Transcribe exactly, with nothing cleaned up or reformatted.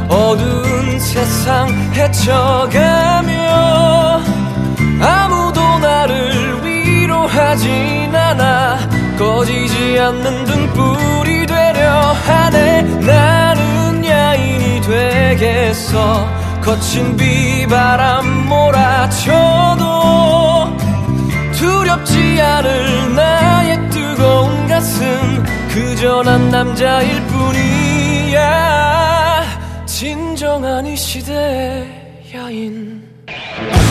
어두운 세상 헤쳐가며 아무도 나를 위로하진 않아 꺼지지 않는 등불이 되려 하네. 나는 야인이 되겠어. 거친 비바람 몰아쳐도 두렵지 않을 나의 뜨거운 가슴. 그저 난 남자일 뿐이야. 진정한 이 시대의 야인.